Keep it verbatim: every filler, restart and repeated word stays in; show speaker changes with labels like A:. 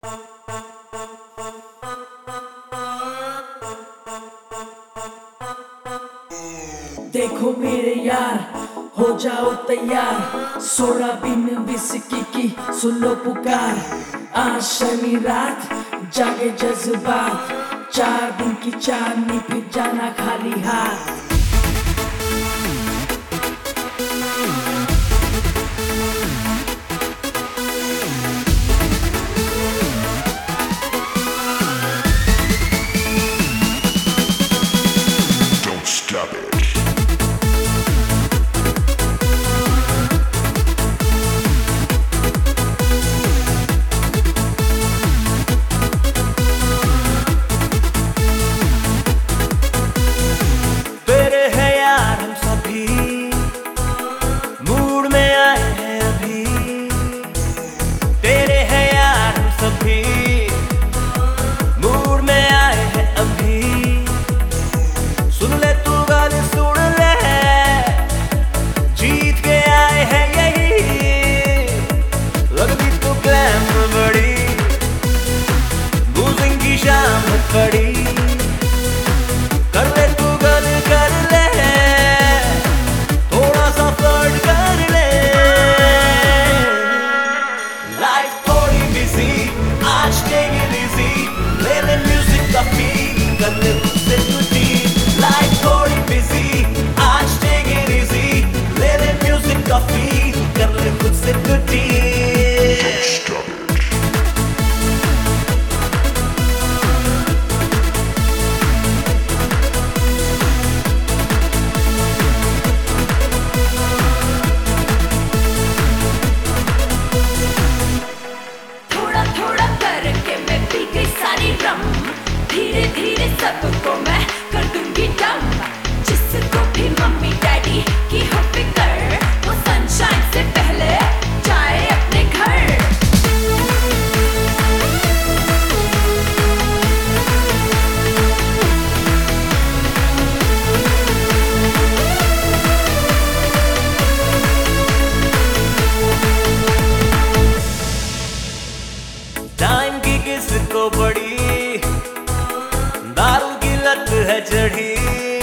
A: देखो मेरे यार, हो जाओ तैयार, सोडा बिन विस्की की सुन लो पुकार। आज शनि रात जागे जज्बात, चार दिन की चांदनी फिर जाना खाली हाथ।
B: शाम पड़ी कर ले तू गल कर ले, थोड़ा सा फ्लर्ट कर ले। लाइफ थोड़ी बिजी, आज टेक इट इजी, ले ले म्यूजिक का फील कर ले उससे टूटी। लाइफ थोड़ी बिजी, आज टेक इट इजी, ले ले म्यूजिक का फील कर ले खुद से टूटी।
C: धीरे धीरे सबको मैं कर दूंगी डम, जिसको भी मम्मी डैडी की हो फिक्र, वो सनशाइन से पहले जाए अपने घर।
B: टाइम की किसको पड़ी, दारू की लत है चढ़ी।